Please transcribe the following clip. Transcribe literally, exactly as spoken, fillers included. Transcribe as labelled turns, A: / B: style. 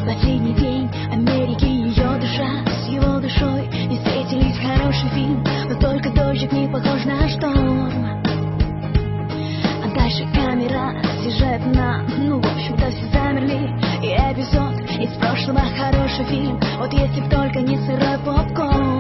A: Последний день Америки, ее душа с его душой не встретились. Хороший фильм, но только дождик не похож на шторм. А дальше камера съезжает на... Ну, в общем-то, все замерли. И эпизод из прошлого. Хороший фильм, вот если б только не сырой попкорн.